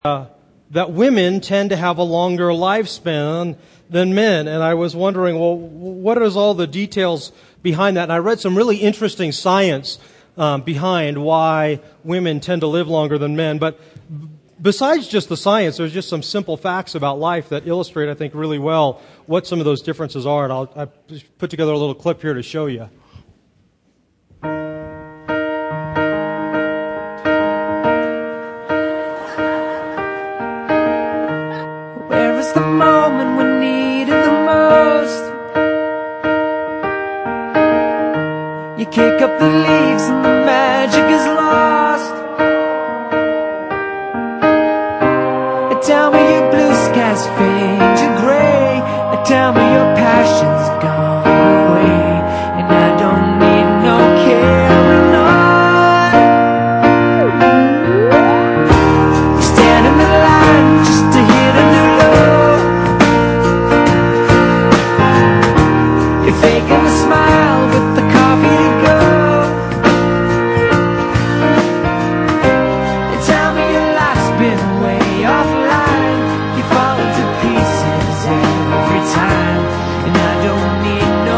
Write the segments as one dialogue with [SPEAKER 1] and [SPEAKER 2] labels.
[SPEAKER 1] that women tend to have a longer lifespan than men. And I was wondering, well, what is all the details behind that? And I read some really interesting science behind why women tend to live longer than men. But besides just the science, there's just some simple facts about life that illustrate, I think, really well what some of those differences are. And I put together a little clip here to show you.
[SPEAKER 2] Where is the moment we need it the most? You kick up the leaves and the magic is lost. Tell me your blue skies fade to gray. Tell me your passion's gone away, and I don't need no carrying on. You stand in the line just to hit a new low. You're faking a smile with the coffee to go. And tell me your life's been way offline. You fall into pieces every time, and I don't need no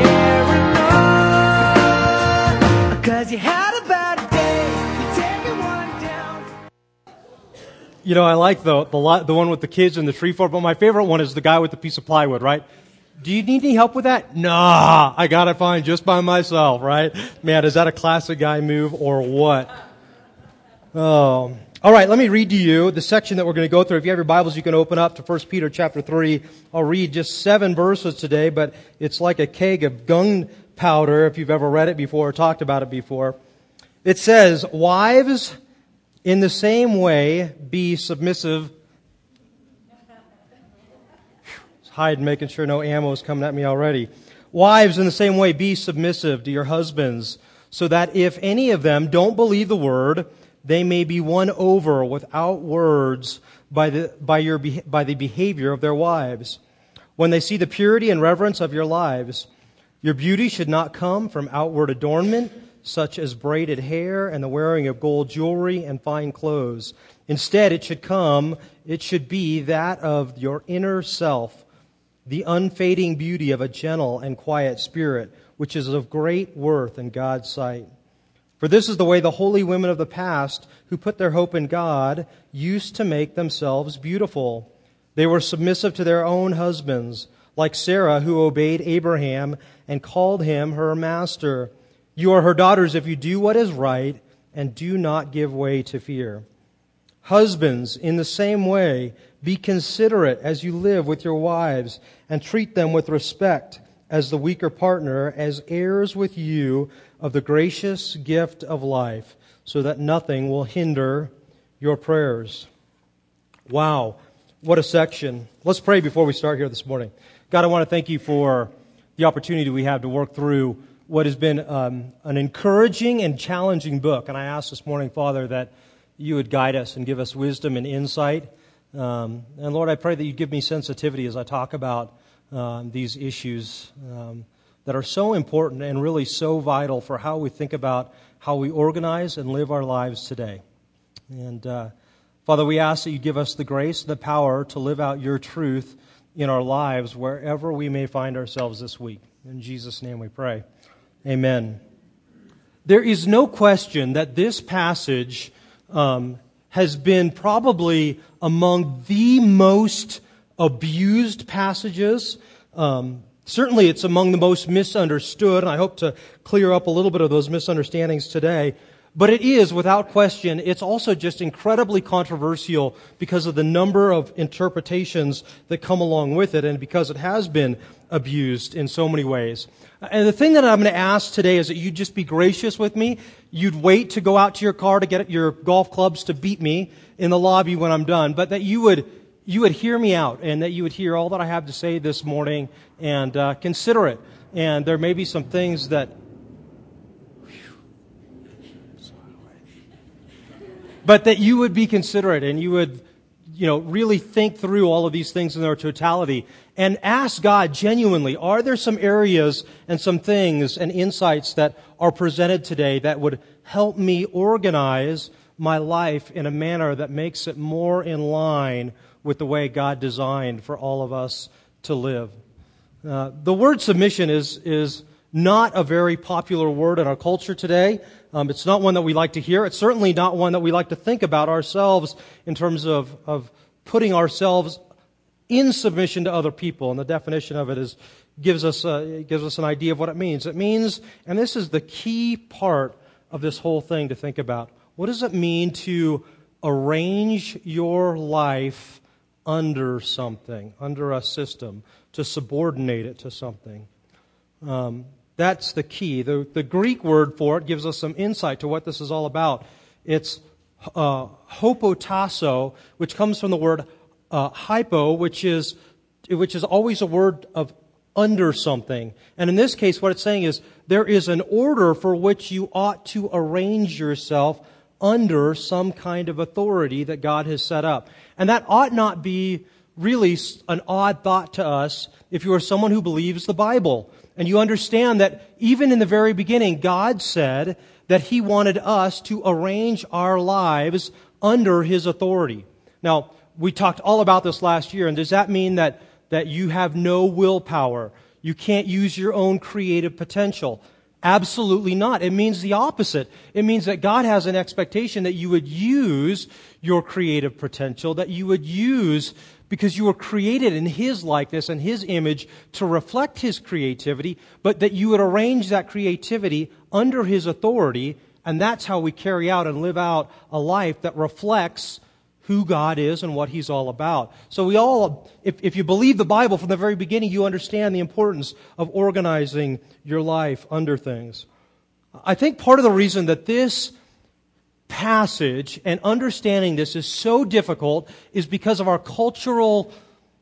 [SPEAKER 2] carrying on. 'Cause you had a bad day, you're taking one down.
[SPEAKER 1] You know, I like the one with the kids in the tree fort, but my favorite one is the guy with the piece of plywood, right? Do you need any help with that? Nah, I got it fine just by myself, right? Man, is that a classic guy move or what? Oh. All right, let me read to you the section that we're going to go through. If you have your Bibles, you can open up to 1 Peter chapter 3. I'll read just 7 verses today, but it's like a keg of gunpowder if you've ever read it before or talked about it before. It says, "Wives, in the same way, be submissive." Hide, making sure no ammo is coming at me already. "Wives, in the same way, be submissive to your husbands, so that if any of them don't believe the word, they may be won over without words by the behavior of their wives. When they see the purity and reverence of your lives, your beauty should not come from outward adornment, such as braided hair and the wearing of gold jewelry and fine clothes. Instead, it should be that of your inner self, the unfading beauty of a gentle and quiet spirit, which is of great worth in God's sight. For this is the way the holy women of the past, who put their hope in God, used to make themselves beautiful. They were submissive to their own husbands, like Sarah, who obeyed Abraham and called him her master. You are her daughters if you do what is right and do not give way to fear. Husbands, in the same way, be considerate as you live with your wives and treat them with respect as the weaker partner, as heirs with you of the gracious gift of life, so that nothing will hinder your prayers." Wow, what a section. Let's pray before we start here this morning. God, I want to thank you for the opportunity we have to work through what has been an encouraging and challenging book. And I ask this morning, Father, that you would guide us and give us wisdom and insight. And Lord, I pray that you give me sensitivity as I talk about these issues that are so important and really so vital for how we think about how we organize and live our lives today. And Father, we ask that you give us the grace and the power to live out your truth in our lives wherever we may find ourselves this week. In Jesus' name we pray. Amen. There is no question that this passage has been probably among the most abused passages. Certainly it's among the most misunderstood, and I hope to clear up a little bit of those misunderstandings today. But it is, without question, it's also just incredibly controversial because of the number of interpretations that come along with it, and because it has been abused in so many ways. And the thing that I'm going to ask today is that you just be gracious with me. You'd wait to go out to your car to get your golf clubs to beat me in the lobby when I'm done, but that you would hear me out, and that you would hear all that I have to say this morning and consider it. And there may be some things that, but that you would be considerate and you would, really think through all of these things in their totality and ask God genuinely, are there some areas and some things and insights that are presented today that would help me organize my life in a manner that makes it more in line with the way God designed for all of us to live. The word submission is not a very popular word in our culture today. It's not one that we like to hear. It's certainly not one that we like to think about ourselves in terms of putting ourselves in submission to other people. And the definition of it gives us an idea of what it means. It means, and this is the key part of this whole thing to think about, what does it mean to arrange your life under something, under a system, to subordinate it to something? That's the key. The Greek word for it gives us some insight to what this is all about. It's hopotasso, which comes from the word hypo, which is always a word of under something. And in this case, what it's saying is there is an order for which you ought to arrange yourself under some kind of authority that God has set up. And that ought not be really an odd thought to us if you are someone who believes the Bible. And you understand that even in the very beginning, God said that He wanted us to arrange our lives under His authority. Now, we talked all about this last year, and does that mean that you have no willpower? You can't use your own creative potential? Absolutely not. It means the opposite. It means that God has an expectation that you would use your creative potential, that you would use, because you were created in His likeness and His image to reflect His creativity, but that you would arrange that creativity under His authority, and that's how we carry out and live out a life that reflects who God is and what He's all about. So we all, if you believe the Bible from the very beginning, you understand the importance of organizing your life under things. I think part of the reason that this passage and understanding this is so difficult is because of our cultural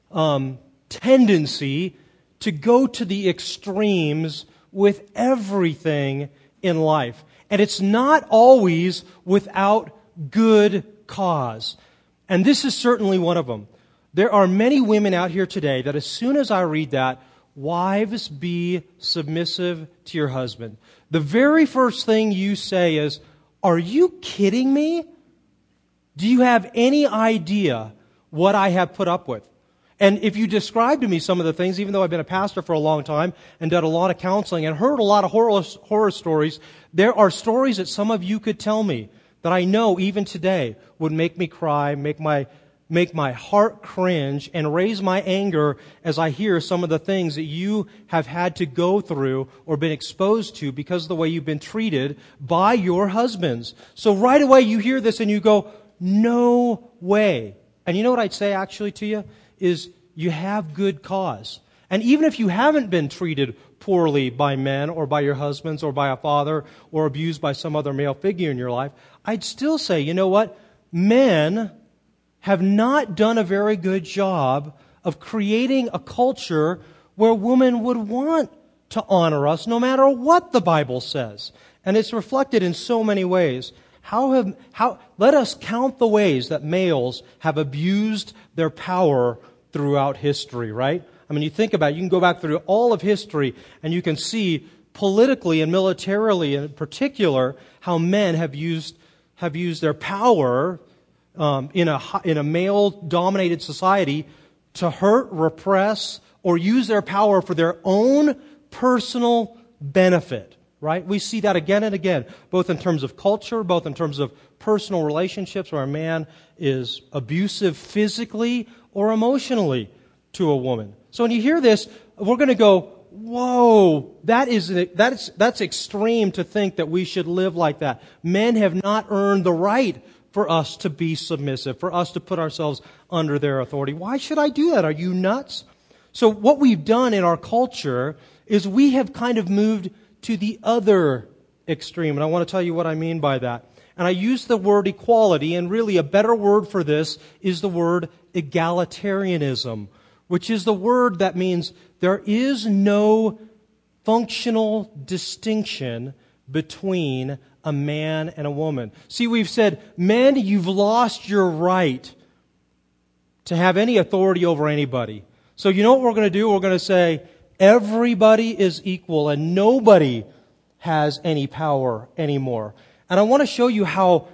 [SPEAKER 1] tendency to go to the extremes with everything in life. And it's not always without good cause. And this is certainly one of them. There are many women out here today that as soon as I read that, wives, be submissive to your husband, the very first thing you say is, are you kidding me? Do you have any idea what I have put up with? And if you describe to me some of the things, even though I've been a pastor for a long time and done a lot of counseling and heard a lot of horror stories, there are stories that some of you could tell me that I know even today would make me cry, make my heart cringe, and raise my anger as I hear some of the things that you have had to go through or been exposed to because of the way you've been treated by your husbands. So right away you hear this and you go, no way. And you know what I'd say actually to you? Is you have good cause. And even if you haven't been treated poorly by men or by your husbands or by a father or abused by some other male figure in your life, I'd still say, you know what? Men have not done a very good job of creating a culture where women would want to honor us no matter what the Bible says. And it's reflected in so many ways. Let us count the ways that males have abused their power throughout history, right? I mean, you think about it, you can go back through all of history and you can see politically and militarily in particular how men have used their power in a male-dominated society to hurt, repress, or use their power for their own personal benefit, right? We see that again and again, both in terms of culture, both in terms of personal relationships where a man is abusive physically or emotionally to a woman. So when you hear this, we're going to go, whoa, that's extreme to think that we should live like that. Men have not earned the right for us to be submissive, for us to put ourselves under their authority. Why should I do that? Are you nuts? So what we've done in our culture is we have kind of moved to the other extreme. And I want to tell you what I mean by that. And I use the word equality, and really a better word for this is the word egalitarianism, which is the word that means there is no functional distinction between a man and a woman. See, we've said, men, you've lost your right to have any authority over anybody. So you know what we're going to do? We're going to say, everybody is equal and nobody has any power anymore. And I want to show you how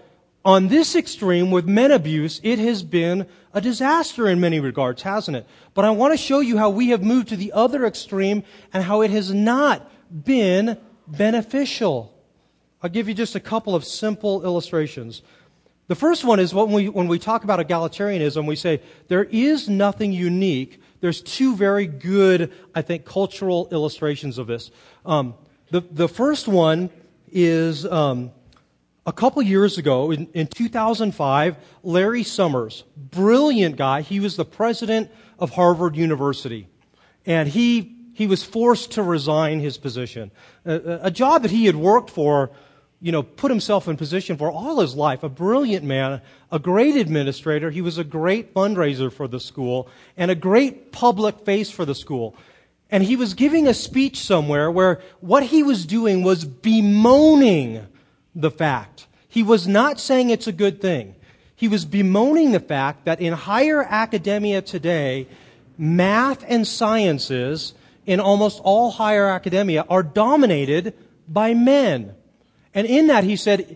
[SPEAKER 1] On this extreme, with men abuse, it has been a disaster in many regards, hasn't it? But I want to show you how we have moved to the other extreme and how it has not been beneficial. I'll give you just a couple of simple illustrations. The first one is when we talk about egalitarianism, we say there is nothing unique. There's two very good, I think, cultural illustrations of this. The first one is a couple years ago, in 2005, Larry Summers, brilliant guy. He was the president of Harvard University. And he was forced to resign his position. A job that he had worked for, put himself in position for all his life. A brilliant man, a great administrator. He was a great fundraiser for the school and a great public face for the school. And he was giving a speech somewhere where what he was doing was bemoaning the fact. He was not saying it's a good thing. He was bemoaning the fact that in higher academia today, math and sciences in almost all higher academia are dominated by men. And in that he said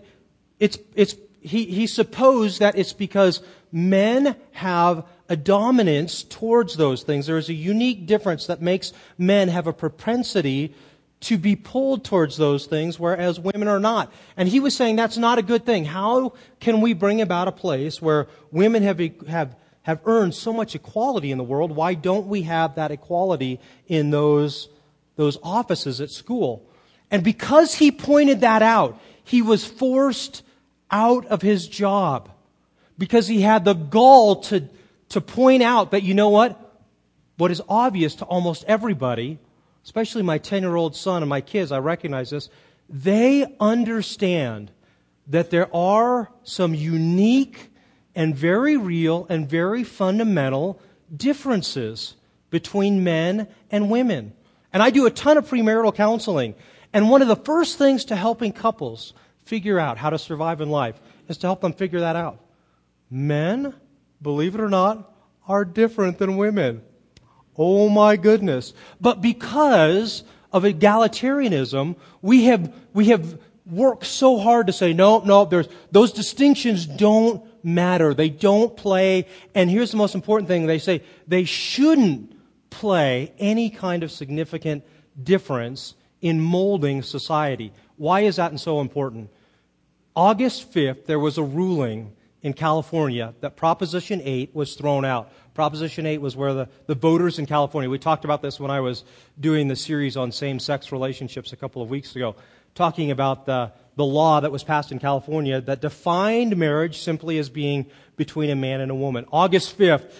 [SPEAKER 1] he supposed that it's because men have a dominance towards those things. There is a unique difference that makes men have a propensity to be pulled towards those things, whereas women are not. And he was saying that's not a good thing. How can we bring about a place where women have earned so much equality in the world? Why don't we have that equality in those offices at school? And because he pointed that out, he was forced out of his job because he had the gall to point out that, what is obvious to almost everybody, especially my 10-year-old son and my kids, I recognize this, they understand that there are some unique and very real and very fundamental differences between men and women. And I do a ton of premarital counseling. And one of the first things to helping couples figure out how to survive in life is to help them figure that out. Men, believe it or not, are different than women. Oh my goodness. But because of egalitarianism, we have worked so hard to say, no, those distinctions don't matter. They don't play. And here's the most important thing. They say they shouldn't play any kind of significant difference in molding society. Why is that so important? August 5th, there was a ruling in California that Proposition 8 was thrown out. Proposition 8 was where the voters in California, we talked about this when I was doing the series on same-sex relationships a couple of weeks ago, talking about the law that was passed in California that defined marriage simply as being between a man and a woman. August 5th,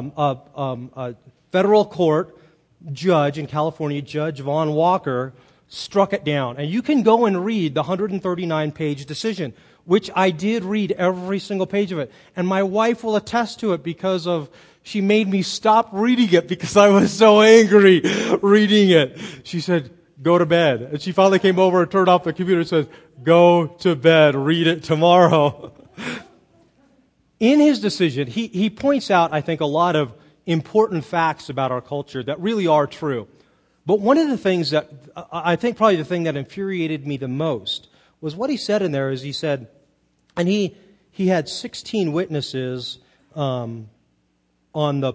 [SPEAKER 1] a federal court judge in California, Judge Vaughn Walker, struck it down. And you can go and read the 139-page decision, which I did read every single page of it. And my wife will attest to it because she made me stop reading it because I was so angry reading it. She said, go to bed. And she finally came over and turned off the computer and said, go to bed, read it tomorrow. In his decision, he points out, I think, a lot of important facts about our culture that really are true. But one of the things that, I think probably the thing that infuriated me the most was what he said in there is he said, and he had 16 witnesses on the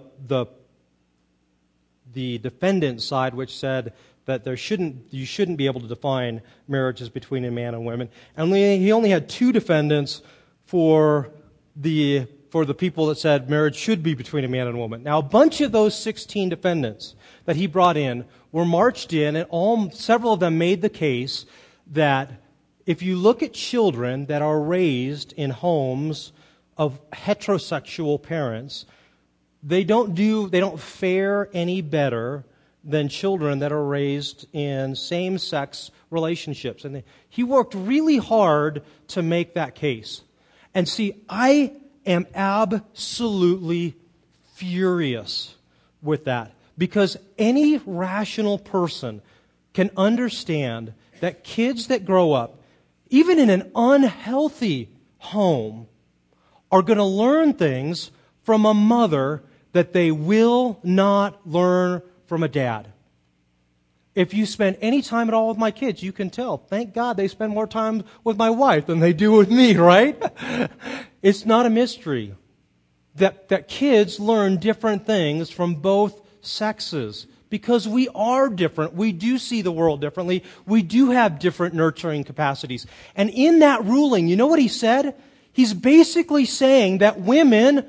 [SPEAKER 1] defendant's side, which said that you shouldn't be able to define marriages between a man and women. And he only had 2 defendants for the people that said marriage should be between a man and a woman. Now, a bunch of those 16 defendants that he brought in were marched in, and several of them made the case that if you look at children that are raised in homes of heterosexual parents, they don't fare any better than children that are raised in same-sex relationships. And he worked really hard to make that case. And see, I am absolutely furious with that because any rational person can understand that kids that grow up, even in an unhealthy home, are going to learn things from a mother that they will not learn from a dad. If you spend any time at all with my kids, you can tell. Thank God they spend more time with my wife than they do with me, right? It's not a mystery that kids learn different things from both sexes. Because we are different. We do see the world differently. We do have different nurturing capacities. And in that ruling, you know what he said? He's basically saying that women,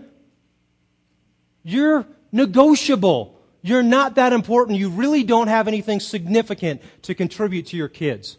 [SPEAKER 1] you're negotiable. You're not that important. You really don't have anything significant to contribute to your kids.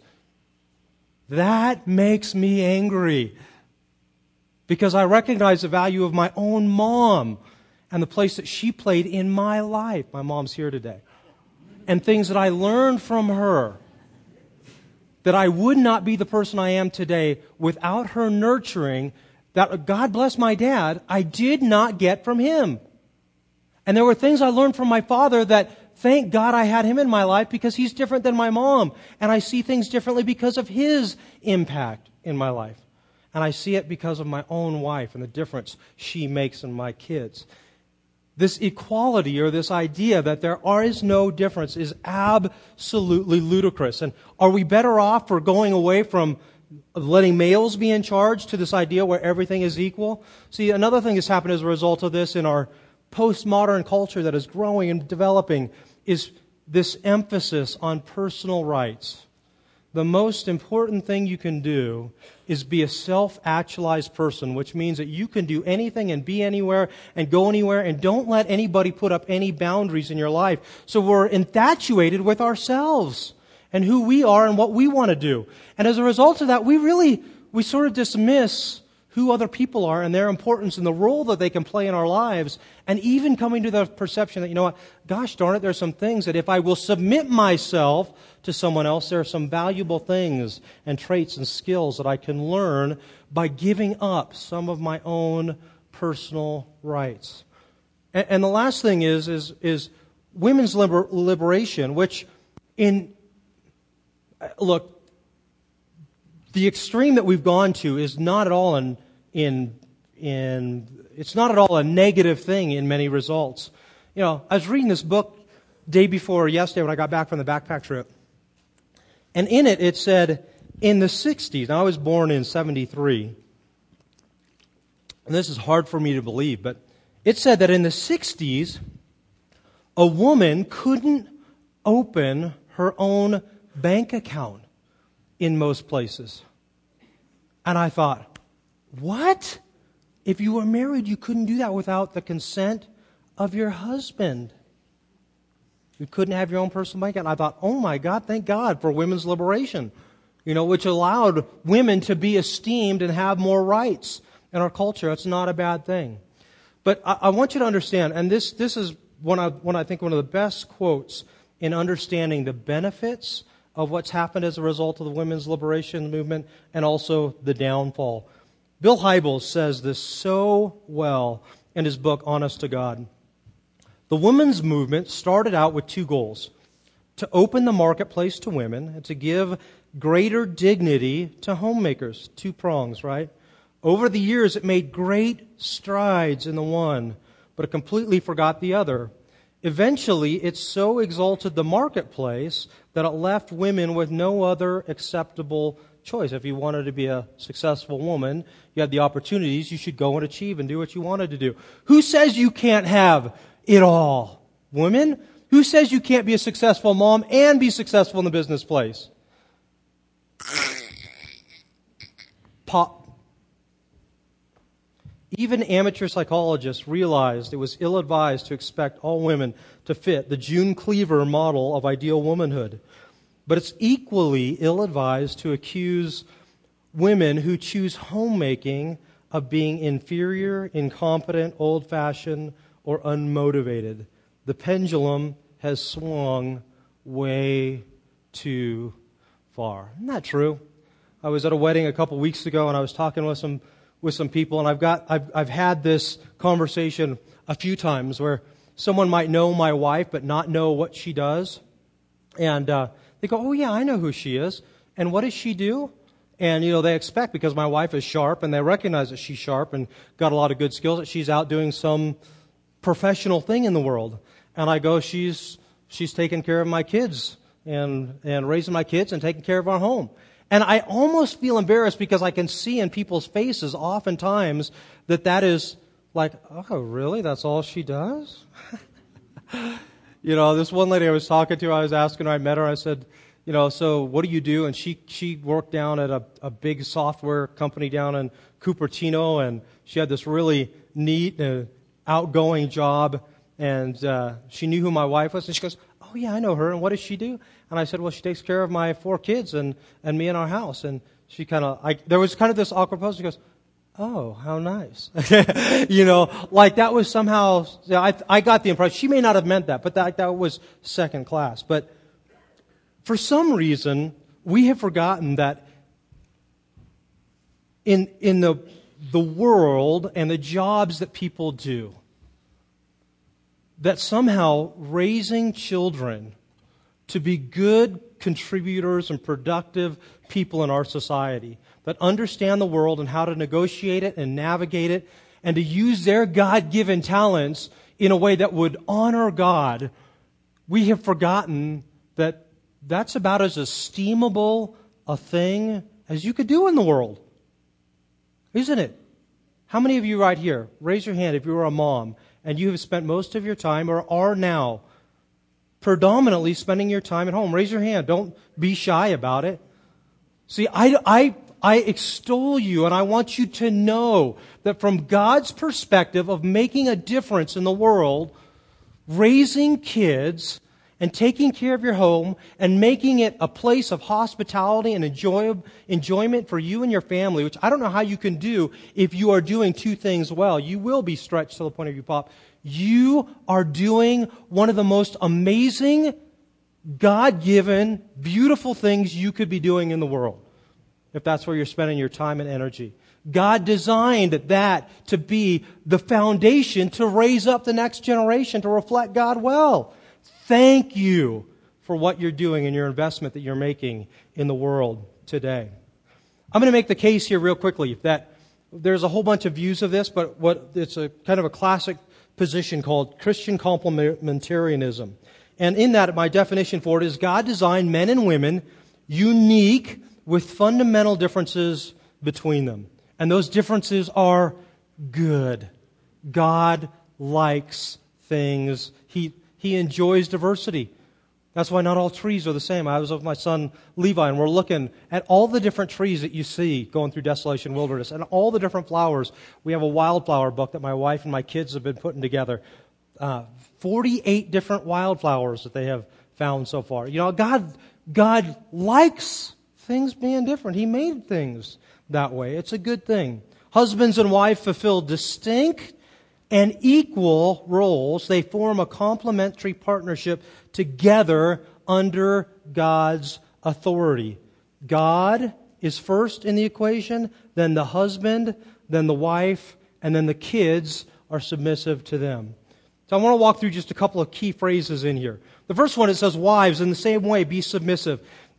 [SPEAKER 1] That makes me angry. Because I recognize the value of my own mom and the place that she played in my life. My mom's here today. And things that I learned from her. That I would not be the person I am today without her nurturing that, God bless my dad, I did not get from him. And there were things I learned from my father that, thank God I had him in my life because he's different than my mom. And I see things differently because of his impact in my life. And I see it because of my own wife and the difference she makes in my kids. This equality or this idea that there is no difference is absolutely ludicrous. And are we better off for going away from letting males be in charge to this idea where everything is equal? See, another thing that's happened as a result of this in our postmodern culture that is growing and developing is this emphasis on personal rights. The most important thing you can do is be a self-actualized person, which means that you can do anything and be anywhere and go anywhere and don't let anybody put up any boundaries in your life. So we're infatuated with ourselves and who we are and what we want to do. And as a result of that, we sort of dismiss who other people are and their importance and the role that they can play in our lives, and even coming to the perception that, you know what, gosh darn it, there's some things that if I will submit myself to someone else, there are some valuable things and traits and skills that I can learn by giving up some of my own personal rights. And the last thing is women's liberation, which look, the extreme that we've gone to is not at all it's not at all a negative thing in many results. You know, I was reading this book day before yesterday when I got back from the backpack trip. And in it, it said, in the 60s, now I was born in 73, and this is hard for me to believe, but it said that in the 60s, a woman couldn't open her own bank account in most places. And I thought, what? If you were married, you couldn't do that without the consent of your husband. You couldn't have your own personal bank account. I thought, oh my God, thank God for women's liberation, which allowed women to be esteemed and have more rights in our culture. It's not a bad thing. But I want you to understand, and this is one I think one of the best quotes in understanding the benefits of what's happened as a result of the women's liberation movement and also the downfall. Bill Hybels says this so well in his book, Honest to God. The women's movement started out with two goals: to open the marketplace to women and to give greater dignity to homemakers. Two prongs, right? Over the years, it made great strides in the one, but it completely forgot the other. Eventually, it so exalted the marketplace that it left women with no other acceptable choice. If you wanted to be a successful woman, you had the opportunities, you should go and achieve and do what you wanted to do. Who says you can't have it all? Women? Who says you can't be a successful mom and be successful in the business place? Even amateur psychologists realized it was ill-advised to expect all women to fit the June Cleaver model of ideal womanhood. But it's equally ill-advised to accuse women who choose homemaking of being inferior, incompetent, old-fashioned, or unmotivated. The pendulum has swung way too far. Isn't that true? I was at a wedding a couple weeks ago, and I was talking with some people, and I've had this conversation a few times where someone might know my wife but not know what she does, and they go, "Oh yeah, I know who she is." And what does she do? And they expect, because my wife is sharp, and they recognize that she's sharp and got a lot of good skills, that she's out doing some professional thing in the world. And I go, she's taking care of my kids and raising my kids and taking care of our home. And I almost feel embarrassed because I can see in people's faces oftentimes that is like, oh, really? That's all she does? This one lady I was talking to, I was asking her, I met her, I said, so what do you do? And she worked down at a big software company down in Cupertino, and she had this really neat, outgoing job, and she knew who my wife was, and she goes, oh yeah, I know her, and what does she do? And I said, well, she takes care of my 4 kids and me in our house. And she there was kind of this awkward pause. She goes, oh, how nice. Like that was somehow, I got the impression, she may not have meant that, but that was second class. But for some reason, we have forgotten that in the world and the jobs that people do, that somehow raising children to be good contributors and productive people in our society that understand the world and how to negotiate it and navigate it and to use their God-given talents in a way that would honor God, we have forgotten that that's about as esteemable a thing as you could do in the world. Isn't it? How many of you right here, raise your hand if you were a mom and you have spent most of your time or are now predominantly spending your time at home. Raise your hand. Don't be shy about it. See, I extol you, and I want you to know that from God's perspective of making a difference in the world, raising kids and taking care of your home and making it a place of hospitality and enjoyment for you and your family, which I don't know how you can do if you are doing 2 things well. You will be stretched to the point of you pop. You are doing one of the most amazing, God-given, beautiful things you could be doing in the world, if that's where you're spending your time and energy. God designed that to be the foundation to raise up the next generation to reflect God well. Thank you for what you're doing and your investment that you're making in the world today. I'm going to make the case here real quickly that there's a whole bunch of views of this, but it's a kind of a classic position called Christian complementarianism. And in that, my definition for it is God designed men and women unique with fundamental differences between them. And those differences are good. God likes things. He enjoys diversity. That's why not all trees are the same. I was with my son Levi, and we're looking at all the different trees that you see going through Desolation Wilderness and all the different flowers. We have a wildflower book that my wife and my kids have been putting together. 48 different wildflowers that they have found so far. God likes things being different. He made things that way. It's a good thing. Husbands and wife fulfill distinct and equal roles. They form a complementary partnership together under God's authority. God is first in the equation, then the husband, then the wife, and then the kids are submissive to them. So I want to walk through just a couple of key phrases in here. The first one, it says, wives, in the same way, be submissive.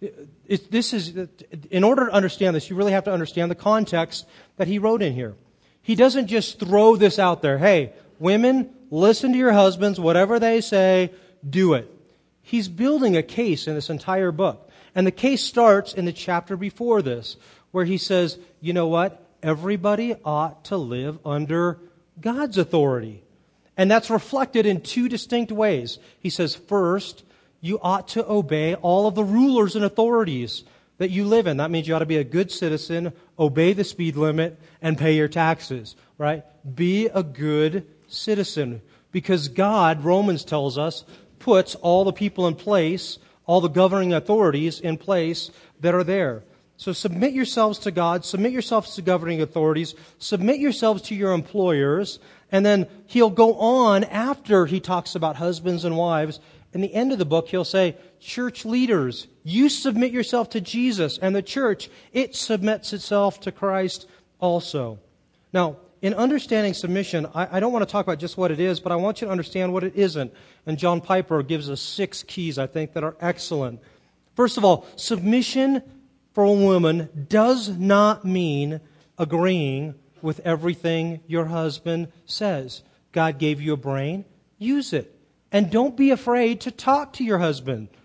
[SPEAKER 1] In order to understand this, you really have to understand the context that he wrote in here. He doesn't just throw this out there. Hey, women, listen to your husbands. Whatever they say, do it. He's building a case in this entire book. And the case starts in the chapter before this, where he says, you know what? Everybody ought to live under God's authority. And that's reflected in 2 distinct ways. He says, first, you ought to obey all of the rulers and authorities that you live in. That means you ought to be a good citizen, obey the speed limit, and pay your taxes, right? Be a good citizen. Because God, Romans tells us, puts all the people in place, all the governing authorities in place that are there. So submit yourselves to God, submit yourselves to governing authorities, submit yourselves to your employers, and then he'll go on after he talks about husbands and wives. In the end of the book, he'll say, church leaders, you submit yourself to Jesus, and the church, it submits itself to Christ also. Now, in understanding submission, I don't want to talk about just what it is, but I want you to understand what it isn't. And John Piper gives us 6 keys, I think, that are excellent. First of all, submission for a woman does not mean agreeing with everything your husband says. God gave you a brain, use it. And don't be afraid to talk to your husband.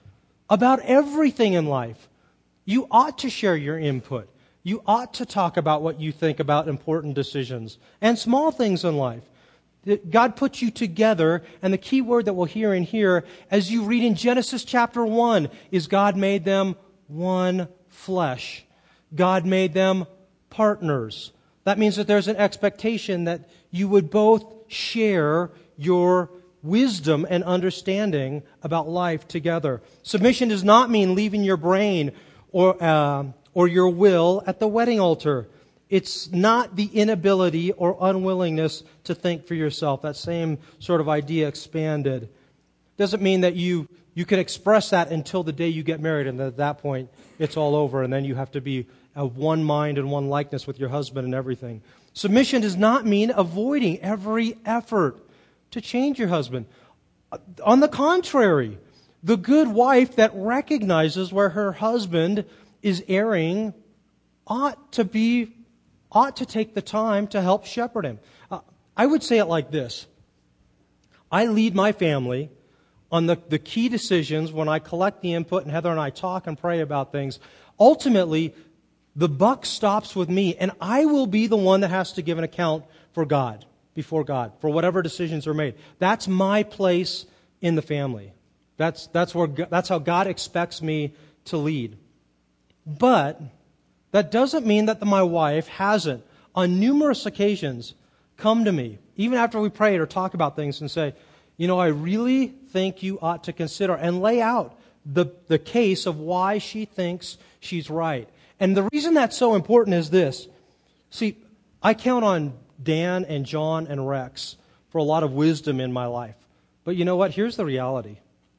[SPEAKER 1] about everything in life. You ought to share your input. You ought to talk about what you think about important decisions and small things in life. God puts you together, and the key word that we'll hear in here, as you read in Genesis chapter 1, is God made them one flesh. God made them partners. That means that there's an expectation that you would both share your wisdom and understanding about life together. Submission does not mean leaving your brain or your will at the wedding altar. It's not the inability or unwillingness to think for yourself. That same sort of idea expanded. Doesn't mean that you can express that until the day you get married, and at that point it's all over, and then you have to be of one mind and one likeness with your husband and everything. Submission does not mean avoiding every effort to change your husband. On the contrary, the good wife that recognizes where her husband is erring ought to take the time to help shepherd him. I would say it like this. I lead my family on the key decisions when I collect the input and Heather and I talk and pray about things. Ultimately, the buck stops with me, and I will be the one that has to give an account for God, before God, for whatever decisions are made. That's my place in the family. That's how God expects me to lead. But that doesn't mean that my wife hasn't, on numerous occasions, come to me, even after we prayed or talk about things, and say, I really think you ought to consider, and lay out the case of why she thinks she's right. And the reason that's so important is this. See, I count on Dan and John and Rex for a lot of wisdom in my life. But you know what? Here's the reality.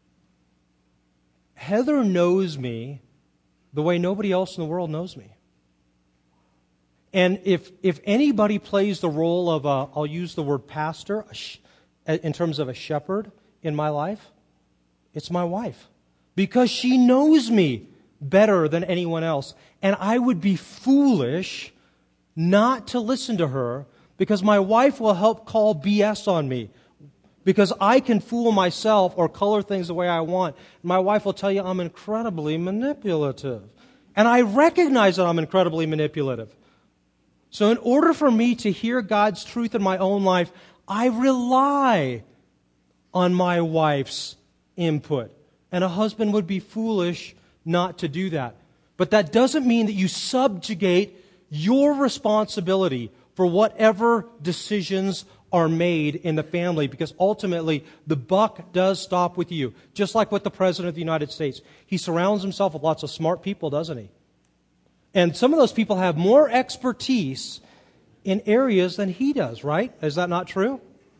[SPEAKER 1] Heather knows me the way nobody else in the world knows me. And if anybody plays the role of I'll use the word pastor in terms of a shepherd in my life, it's my wife. Because she knows me better than anyone else. And I would be foolish not to listen to her, because my wife will help call BS on me. Because I can fool myself or color things the way I want. My wife will tell you I'm incredibly manipulative. And I recognize that I'm incredibly manipulative. So in order for me to hear God's truth in my own life, I rely on my wife's input. And a husband would be foolish not to do that. But that doesn't mean that you subjugate your responsibility for whatever decisions are made in the family, because ultimately the buck does stop with you. Just like with the President of the United States. He surrounds himself with lots of smart people, doesn't he? And some of those people have more expertise in areas than he does, right? Is that not true?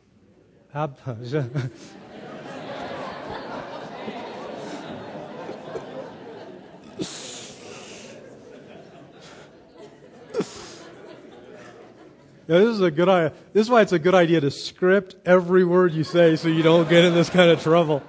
[SPEAKER 3] Now, this is a good idea. This is why it's a good idea to script every word you say so you don't get in this kind of trouble.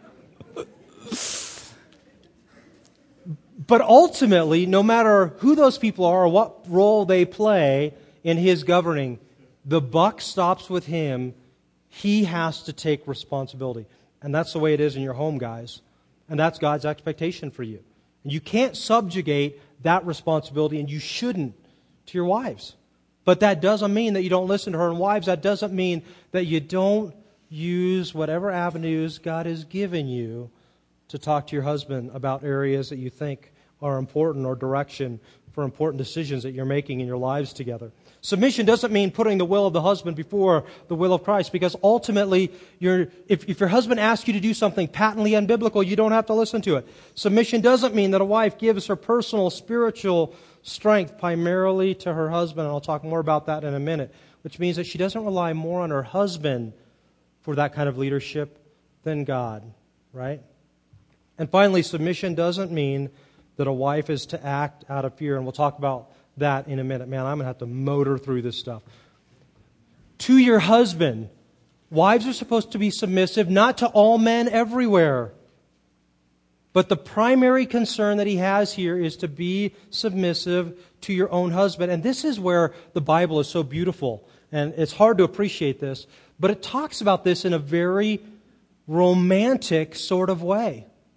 [SPEAKER 1] But ultimately, no matter who those people are or what role they play in his governing, the buck stops with him. He has to take responsibility. And that's the way it is in your home, guys. And that's God's expectation for you. And you can't subjugate that responsibility, and you shouldn't, to your wives. But that doesn't mean that you don't listen to her. And wives, that doesn't mean that you don't use whatever avenues God has given you to talk to your husband about areas that you think are important, or direction for important decisions that you're making in your lives together. Submission doesn't mean putting the will of the husband before the will of Christ, because ultimately, if your husband asks you to do something patently unbiblical, you don't have to listen to it. Submission doesn't mean that a wife gives her personal spiritual strength primarily to her husband, and I'll talk more about that in a minute, which means that she doesn't rely more on her husband for that kind of leadership than God, right? And finally, submission doesn't mean that a wife is to act out of fear, and we'll talk about that in a minute. Man, I'm going to have to motor through this stuff. To your husband, wives are supposed to be submissive, not to all men everywhere. But the primary concern that he has here is to be submissive to your own husband. And this is where the Bible is so beautiful. And it's hard to appreciate this, but it talks about this in a very romantic sort of way.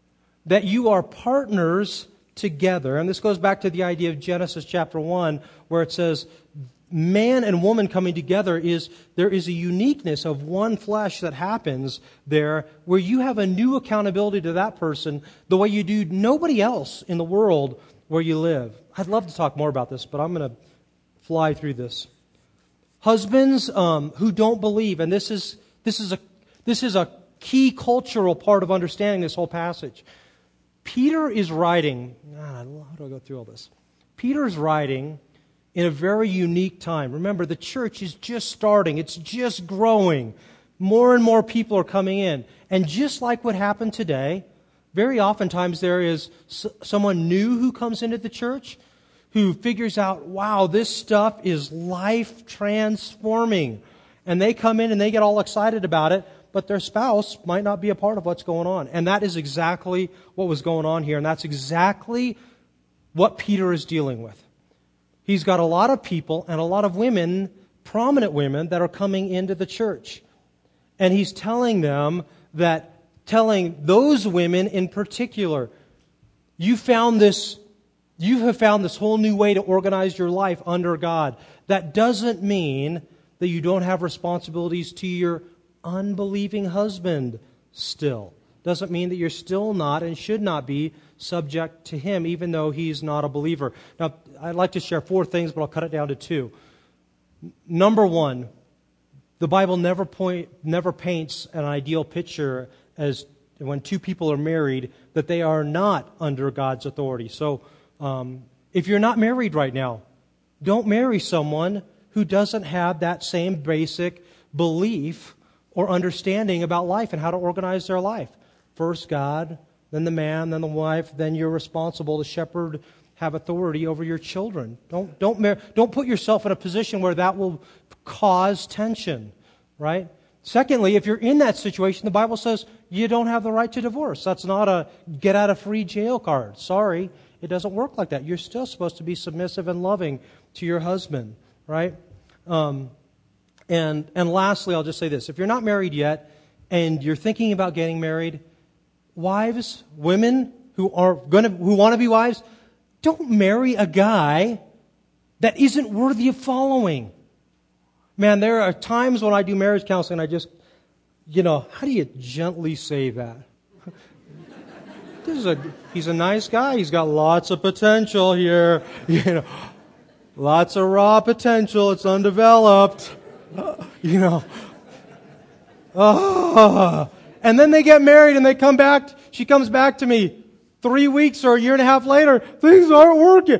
[SPEAKER 1] that you are partners together. And this goes back to the idea of Genesis chapter 1, where it says, man and woman coming together there is a uniqueness of one flesh that happens there, where you have a new accountability to that person the way you do nobody else in the world where you live. I'd love to talk more about this, but I'm going to fly through this. Husbands who don't believe, and this is a key cultural part of understanding this whole passage. Peter is writing. How do I go through all this? Peter is writing in a very unique time. Remember, the church is just starting. It's just growing. More and more people are coming in. And just like what happened today, very oftentimes there is someone new who comes into the church who figures out, wow, this stuff is life transforming. And they come in and they get all excited about it, but their spouse might not be a part of what's going on. And that is exactly what was going on here. And that's exactly what Peter is dealing with. He's got a lot of people and a lot of women, prominent women, that are coming into the church. And he's telling those women in particular, you have found this whole new way to organize your life under God. That doesn't mean that you don't have responsibilities to your unbelieving husband still. Doesn't mean that you're still not and should not be subject to him, even though he's not a believer. Now, I'd like to share 4 things, but I'll cut it down to 2. Number 1, the Bible never paints an ideal picture as when 2 people are married that they are not under God's authority. So, if you're not married right now, don't marry someone who doesn't have that same basic belief or understanding about life and how to organize their life. First God, then the man, then the wife, then you're responsible to shepherd, have authority over your children. Don't put yourself in a position where that will cause tension, right? Secondly, if you're in that situation, the Bible says you don't have the right to divorce. That's not a get out of free jail card. Sorry, it doesn't work like that. You're still supposed to be submissive and loving to your husband, right? And lastly, I'll just say this. If you're not married yet and you're thinking about getting married, wives, women who want to be wives, don't marry a guy that isn't worthy of following. Man, there are times when I do marriage counseling, I just, how do you gently say that? He's a nice guy. He's got lots of potential here. Lots of raw potential. It's undeveloped. And then they get married and they come back. She comes back to me 3 weeks or a year and a half later. Things aren't working.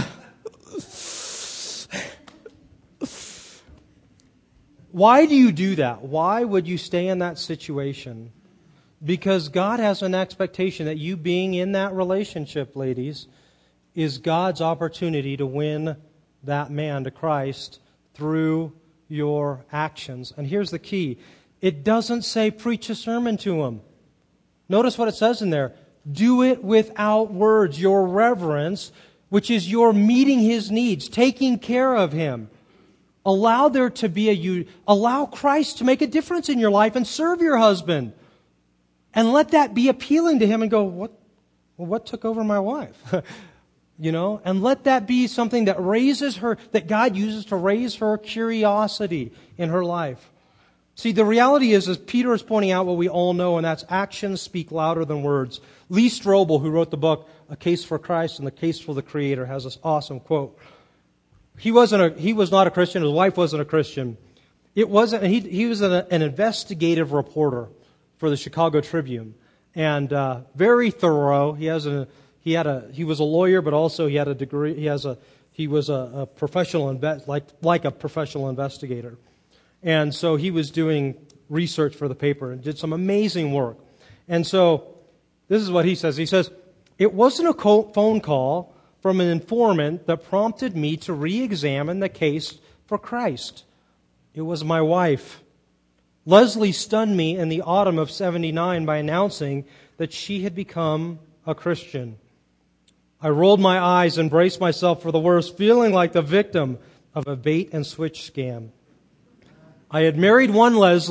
[SPEAKER 1] Why do you do that? Why would you stay in that situation? Because God has an expectation that you being in that relationship, ladies, is God's opportunity to win that man to Christ through your actions. And here's the key. It doesn't say preach a sermon to him. Notice what it says in there. Do it without words. Your reverence, which is your meeting his needs, taking care of him. Allow Christ to make a difference in your life and serve your husband. And let that be appealing to him and go, what took over my wife? And let that be something that that God uses to raise her curiosity in her life. See, the reality is, as Peter is pointing out what we all know, and that's actions speak louder than words. Lee Strobel, who wrote the book, A Case for Christ and the Case for the Creator, has this awesome quote. He was not a Christian. His wife wasn't a Christian. He was an investigative reporter for the Chicago Tribune, and very thorough. He was a lawyer, but also he had a degree. He was a professional like a professional investigator, and so he was doing research for the paper and did some amazing work. And so this is what he says. He says, "It wasn't a phone call from an informant that prompted me to re-examine the case for Christ. It was my wife. Leslie stunned me in the autumn of '79 by announcing that she had become a Christian. I rolled my eyes and braced myself for the worst, feeling like the victim of a bait and switch scam. I had married one Leslie,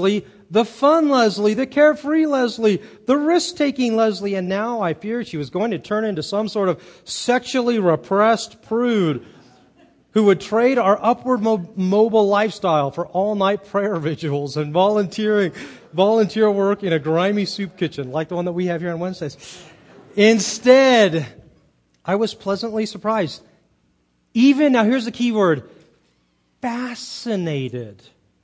[SPEAKER 1] the fun Leslie, the carefree Leslie, the risk-taking Leslie, and now I feared she was going to turn into some sort of sexually repressed prude who would trade our upward mobile lifestyle for all-night prayer vigils and volunteer work in a grimy soup kitchen, like the one that we have here on Wednesdays. Instead, I was pleasantly surprised. Now here's the key word, fascinated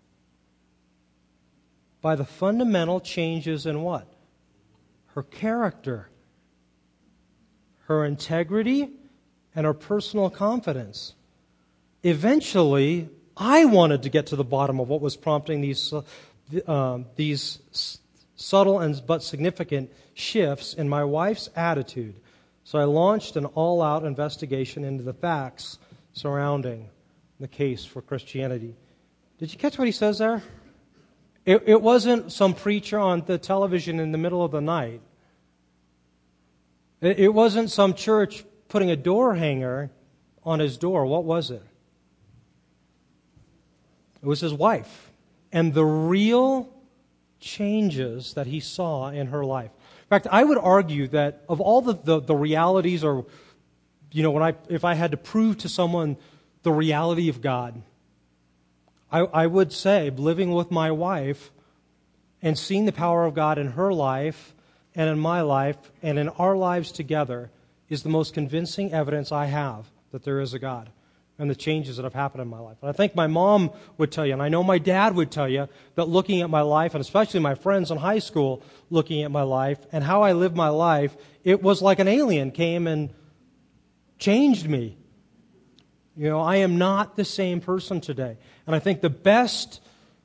[SPEAKER 1] by the fundamental changes in what? Her character, her integrity, and her personal confidence. Eventually, I wanted to get to the bottom of what was prompting these subtle and but significant shifts in my wife's attitude. So I launched an all-out investigation into the facts surrounding the case for Christianity. Did you catch what he says there? It wasn't some preacher on the television in the middle of the night. It wasn't some church putting a door hanger on his door. What was it? It was his wife and the real changes that he saw in her life. In fact, I would argue that of all the realities, or if I had to prove to someone the reality of God, I would say living with my wife and seeing the power of God in her life and in my life and in our lives together is the most convincing evidence I have that there is a God and the changes that have happened in my life. And I think my mom would tell you, and I know my dad would tell you, that looking at my life, and especially my friends in high school looking at my life and how I lived my life, it was like an alien came and changed me. I am not the same person today. And I think the best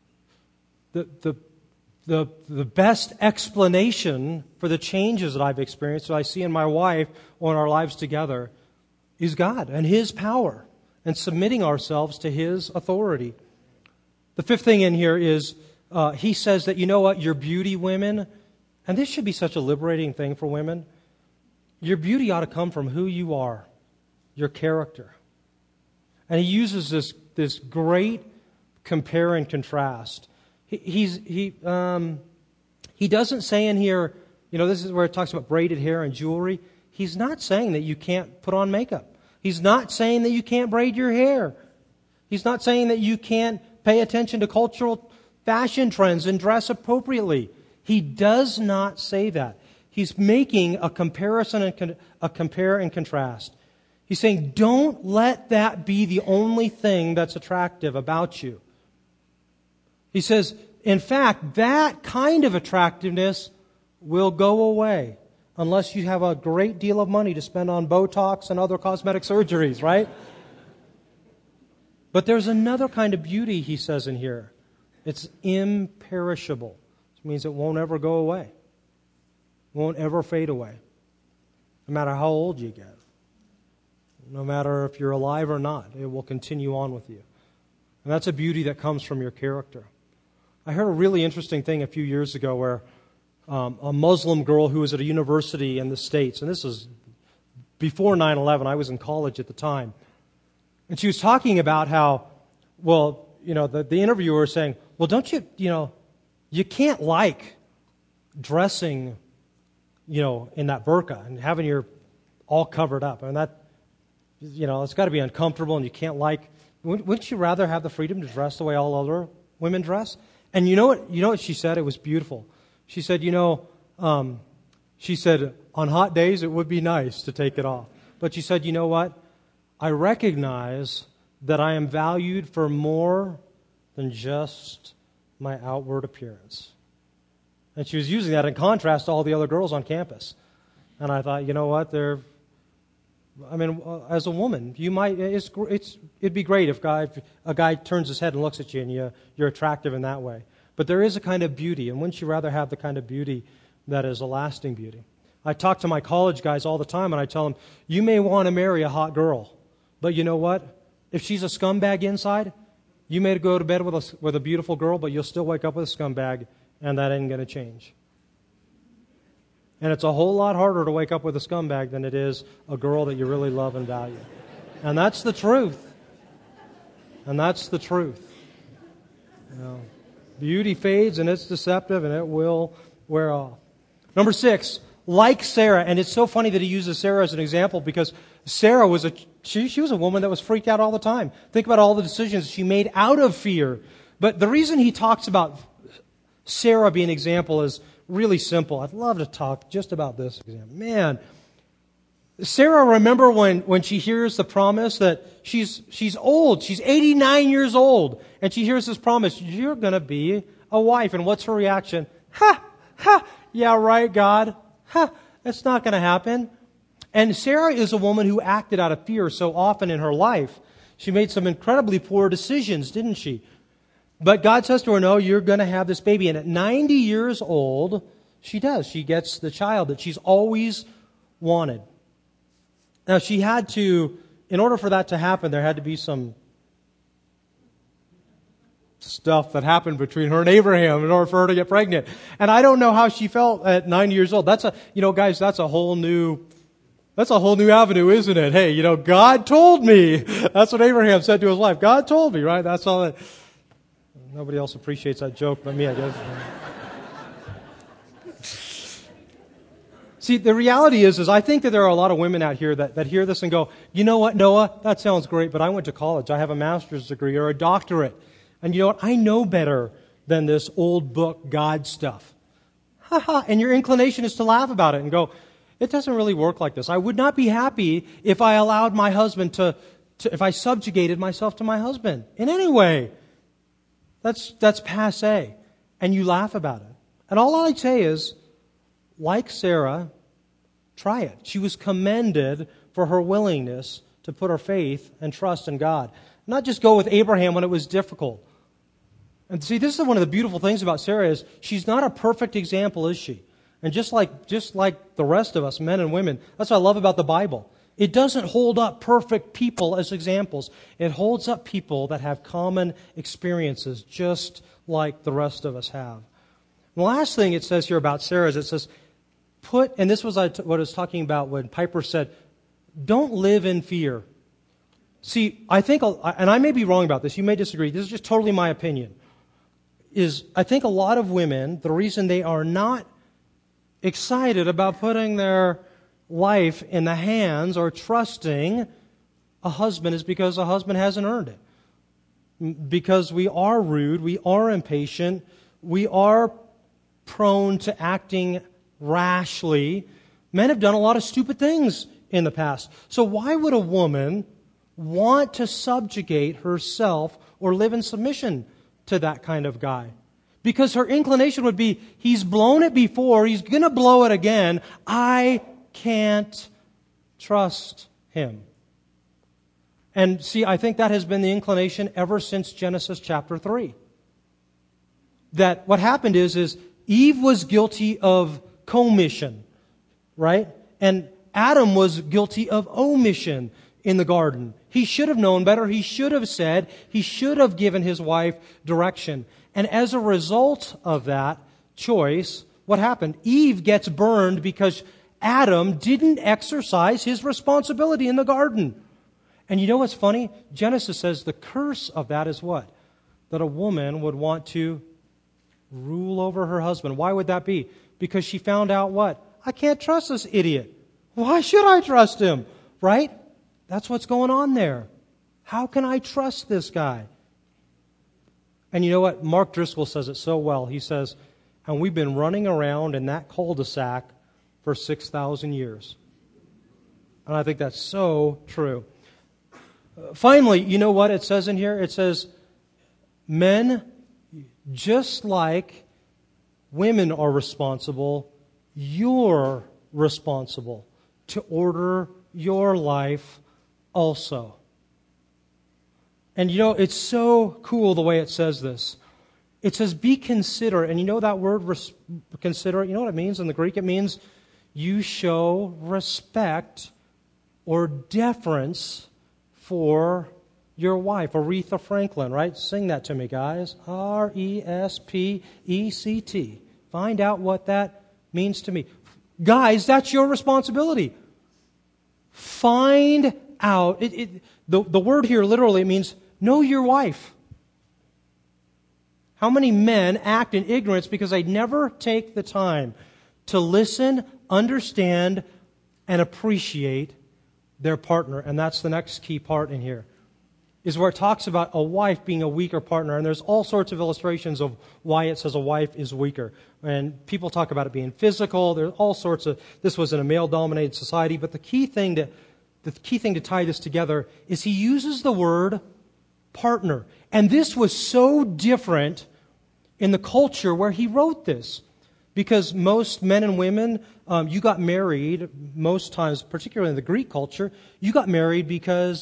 [SPEAKER 1] explanation for the changes that I've experienced, that I see in my wife or in our lives together, is God and His power and submitting ourselves to His authority. The fifth thing in here is he says that, your beauty, women, and this should be such a liberating thing for women, your beauty ought to come from who you are, your character. And he uses this great compare and contrast. He doesn't say in here, this is where it talks about braided hair and jewelry. He's not saying that you can't put on makeup. He's not saying that you can't braid your hair. He's not saying that you can't pay attention to cultural fashion trends and dress appropriately. He does not say that. He's making a comparison and a compare and contrast. He's saying, don't let that be the only thing that's attractive about you. He says, in fact, that kind of attractiveness will go away unless you have a great deal of money to spend on Botox and other cosmetic surgeries, right? But there's another kind of beauty, he says in here. It's imperishable. Which means it won't ever go away. It won't ever fade away. No matter how old you get. No matter if you're alive or not, it will continue on with you. And that's a beauty that comes from your character. I heard a really interesting thing a few years ago where a Muslim girl who was at a university in the States, and this is before 9/11, I was in college at the time, and she was talking about how, the interviewer was saying, well, don't you, you can't like dressing, in that burqa and having your all covered up. And that, it's got to be uncomfortable, and you can't like, wouldn't you rather have the freedom to dress the way all other women dress? And you know what she said? It was beautiful. She said, on hot days it would be nice to take it off. But she said, you know what? I recognize that I am valued for more than just my outward appearance. And she was using that in contrast to all the other girls on campus. And I thought, you know what? As a woman, you might. It'd be great if a guy turns his head and looks at you, and you're attractive in that way. But there is a kind of beauty, and wouldn't you rather have the kind of beauty that is a lasting beauty? I talk to my college guys all the time, and I tell them, you may want to marry a hot girl, but you know what? If she's a scumbag inside, you may go to bed with a beautiful girl, but you'll still wake up with a scumbag, and that ain't going to change. And it's a whole lot harder to wake up with a scumbag than it is a girl that you really love and value. And that's the truth. And that's the truth. Beauty fades and it's deceptive and it will wear off. Number 6, like Sarah. And it's so funny that he uses Sarah as an example because Sarah was she was a woman that was freaked out all the time. Think about all the decisions she made out of fear. But the reason he talks about Sarah being an example is really simple. I'd love to talk just about this example. Man, Sarah, remember when she hears the promise that she's old, she's 89 years old, and she hears this promise, you're going to be a wife. And what's her reaction? Ha! Ha! Yeah, right, God. Ha! That's not going to happen. And Sarah is a woman who acted out of fear so often in her life. She made some incredibly poor decisions, didn't she? But God says to her, no, you're going to have this baby. And at 90 years old, she does. She gets the child that she's always wanted. Now, she had to, in order for that to happen, there had to be some stuff that happened between her and Abraham in order for her to get pregnant. And I don't know how she felt at 90 years old. Guys, that's a whole new avenue, isn't it? Hey, God told me. That's what Abraham said to his wife. God told me, right? That's all that. Nobody else appreciates that joke but me, I guess. See, the reality is I think that there are a lot of women out here that hear this and go, you know what, Noah, that sounds great, but I went to college. I have a master's degree or a doctorate. And you know what? I know better than this old book God stuff. Ha ha. And your inclination is to laugh about it and go, it doesn't really work like this. I would not be happy if I allowed my husband if I subjugated myself to my husband in any way. That's passé. And you laugh about it. And all I say is, like Sarah, try it. She was commended for her willingness to put her faith and trust in God. Not just go with Abraham when it was difficult. And see, this is one of the beautiful things about Sarah is she's not a perfect example, is she? And just like the rest of us, men and women, that's what I love about the Bible. It doesn't hold up perfect people as examples. It holds up people that have common experiences, just like the rest of us have. The last thing it says here about Sarah is it says, and this was what I was talking about when Piper said, don't live in fear. See, I think, and I may be wrong about this, you may disagree, this is just totally my opinion, is I think a lot of women, the reason they are not excited about putting their life in the hands or trusting a husband is because a husband hasn't earned it. Because we are rude, we are impatient, we are prone to acting rashly. Men have done a lot of stupid things in the past. So why would a woman want to subjugate herself or live in submission to that kind of guy? Because her inclination would be, he's blown it before, he's going to blow it again. I can't trust him. And see, I think that has been the inclination ever since Genesis chapter 3. That what happened is Eve was guilty of commission, right? And Adam was guilty of omission in the garden. He should have known better. He should have said, he should have given his wife direction. And as a result of that choice, what happened? Eve gets burned because Adam didn't exercise his responsibility in the garden. And you know what's funny? Genesis says the curse of that is what? That a woman would want to rule over her husband. Why would that be? Because she found out what? I can't trust this idiot. Why should I trust him? Right? That's what's going on there. How can I trust this guy? And you know what? Mark Driscoll says it so well. He says, and we've been running around in that cul-de-sac for 6,000 years. And I think that's so true. Finally, you know what it says in here? It says, men, just like women are responsible, you're responsible to order your life also. And you know, it's so cool the way it says this. It says, be considerate. And you know that word, considerate, you know what it means in the Greek? It means you show respect or deference for your wife. Aretha Franklin, right? Sing that to me, guys. R-E-S-P-E-C-T. Find out what that means to me. Guys, that's your responsibility. Find out. The word here literally means know your wife. How many men act in ignorance because they never take the time to listen, understand, and appreciate their partner? And that's the next key part in here, is where it talks about a wife being a weaker partner. And there's all sorts of illustrations of why it says a wife is weaker. And people talk about it being physical. There's all sorts of, this was in a male-dominated society. But the key thing to tie this together is he uses the word partner. And this was so different in the culture where he wrote this. Because most men and women, you got married, most times, particularly in the Greek culture, you got married because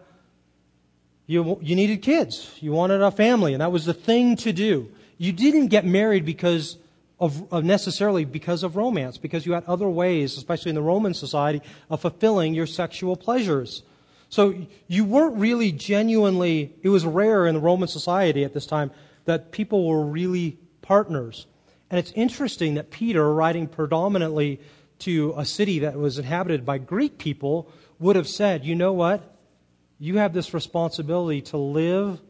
[SPEAKER 1] you needed kids. You wanted a family, and that was the thing to do. You didn't get married because of necessarily because of romance, because you had other ways, especially in the Roman society, of fulfilling your sexual pleasures. So you weren't really genuinely, it was rare in the Roman society at this time that people were really partners. And it's interesting that Peter, writing predominantly to a city that was inhabited by Greek people, would have said, you know what? You have this responsibility to live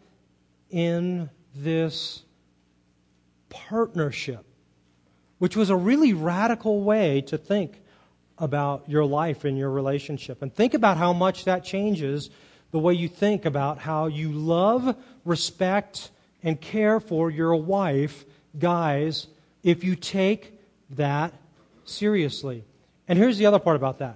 [SPEAKER 1] in this partnership, which was a really radical way to think about your life and your relationship. And think about how much that changes the way you think about how you love, respect, and care for your wife, guys, if you take that seriously. And here's the other part about that.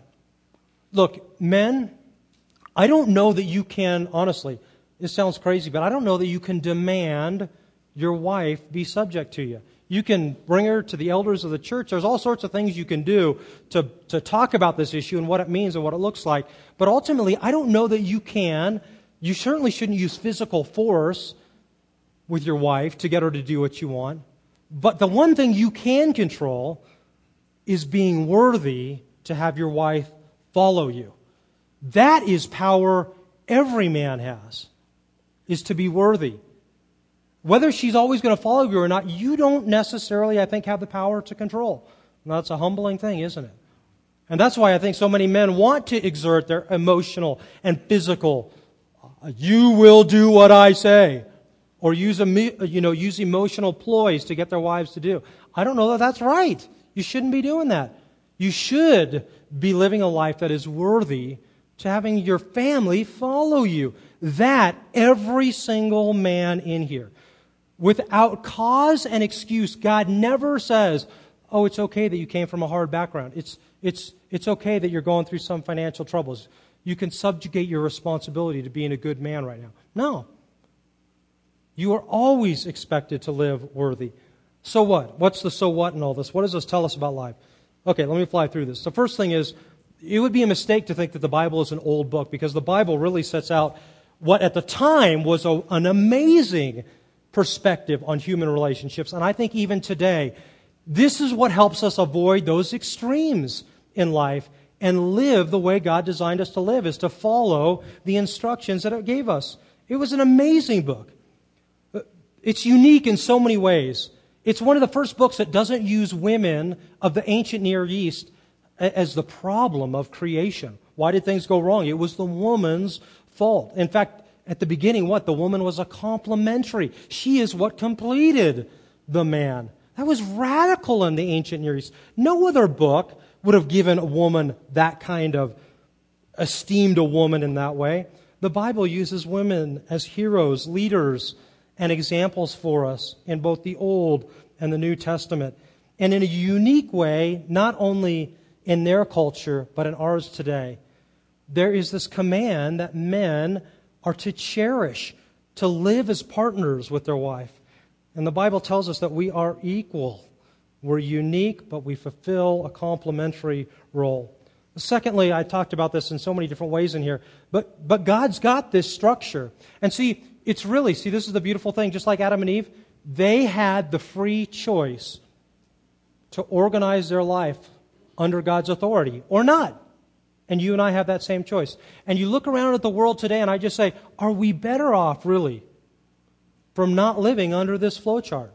[SPEAKER 1] Look, men, I don't know that you can, honestly, this sounds crazy, but I don't know that you can demand your wife be subject to you. You can bring her to the elders of the church. There's all sorts of things you can do to talk about this issue and what it means and what it looks like. But ultimately, I don't know that you can. You certainly shouldn't use physical force with your wife to get her to do what you want. But the one thing you can control is being worthy to have your wife follow you. That is power every man has, is to be worthy. Whether she's always going to follow you or not, you don't necessarily, I think, have the power to control. Now, that's a humbling thing, isn't it? And that's why I think so many men want to exert their emotional and physical, you will do what I say, or use emotional ploys to get their wives to do. I don't know that that's right. You shouldn't be doing that. You should be living a life that is worthy to having your family follow you. That every single man in here. Without cause and excuse, God never says, oh, it's okay that you came from a hard background. It's okay that you're going through some financial troubles. You can subjugate your responsibility to being a good man right now. No. You are always expected to live worthy. So what? What's the so what in all this? What does this tell us about life? Okay, let me fly through this. The first thing is, it would be a mistake to think that the Bible is an old book, because the Bible really sets out what at the time was an amazing perspective on human relationships. And I think even today, this is what helps us avoid those extremes in life and live the way God designed us to live, is to follow the instructions that it gave us. It was an amazing book. It's unique in so many ways. It's one of the first books that doesn't use women of the ancient Near East as the problem of creation. Why did things go wrong? It was the woman's fault. In fact, at the beginning, the woman was a complementary. She is what completed the man. That was radical in the ancient Near East. No other book would have given a woman that kind of, esteemed a woman in that way. The Bible uses women as heroes, leaders, and examples for us in both the Old and the New Testament. And in a unique way, not only in their culture, but in ours today, there is this command that men are to cherish, to live as partners with their wife. And the Bible tells us that we are equal. We're unique, but we fulfill a complementary role. Secondly, I talked about this in so many different ways in here, but God's got this structure. And see, this is the beautiful thing. Just like Adam and Eve, they had the free choice to organize their life under God's authority or not. And you and I have that same choice. And you look around at the world today, and I just say, are we better off, really, from not living under this flowchart?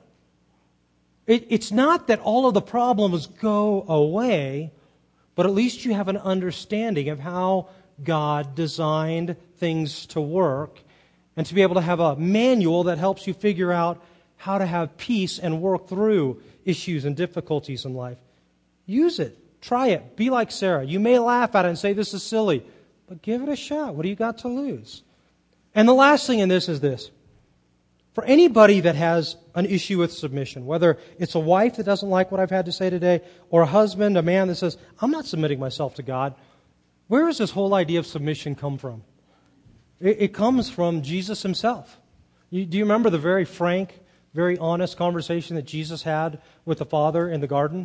[SPEAKER 1] It's not that all of the problems go away, but at least you have an understanding of how God designed things to work, and to be able to have a manual that helps you figure out how to have peace and work through issues and difficulties in life. Use it. Try it. Be like Sarah. You may laugh at it and say, this is silly, but give it a shot. What do you got to lose? And the last thing in this is this. For anybody that has an issue with submission, whether it's a wife that doesn't like what I've had to say today, or a husband, a man that says, I'm not submitting myself to God, where does this whole idea of submission come from? It comes from Jesus himself. Do you remember the very frank, very honest conversation that Jesus had with the Father in the garden?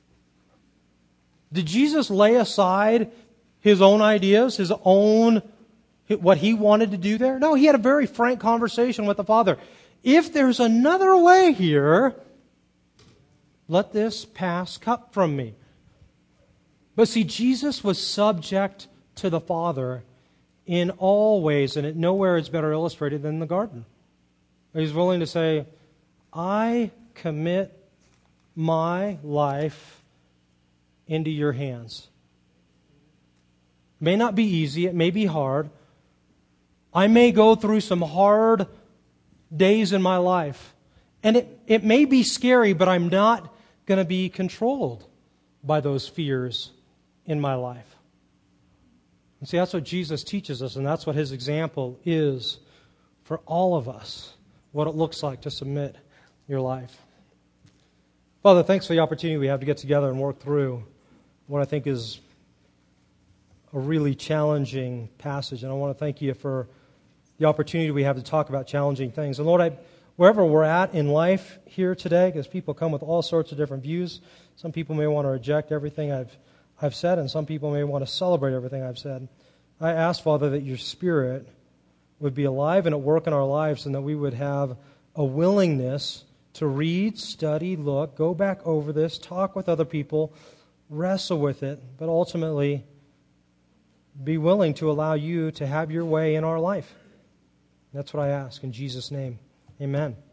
[SPEAKER 1] Did Jesus lay aside his own ideas, what he wanted to do there? No, he had a very frank conversation with the Father. If there's another way here, let this pass cup from me. But see, Jesus was subject to the Father in all ways, and nowhere is better illustrated than in the garden. He's willing to say, I commit my life into your hands. It may not be easy, it may be hard. I may go through some hard days in my life. And it may be scary, but I'm not going to be controlled by those fears in my life. And see, that's what Jesus teaches us, and that's what his example is for all of us, what it looks like to submit your life. Father, thanks for the opportunity we have to get together and work through what I think is a really challenging passage. And I want to thank you for the opportunity we have to talk about challenging things. And Lord, wherever we're at in life here today, because people come with all sorts of different views. Some people may want to reject everything I've said, and some people may want to celebrate everything I've said. I ask, Father, that your Spirit would be alive and at work in our lives, and that we would have a willingness to read, study, look, go back over this, talk with other people, wrestle with it, but ultimately be willing to allow you to have your way in our life. That's what I ask in Jesus' name. Amen.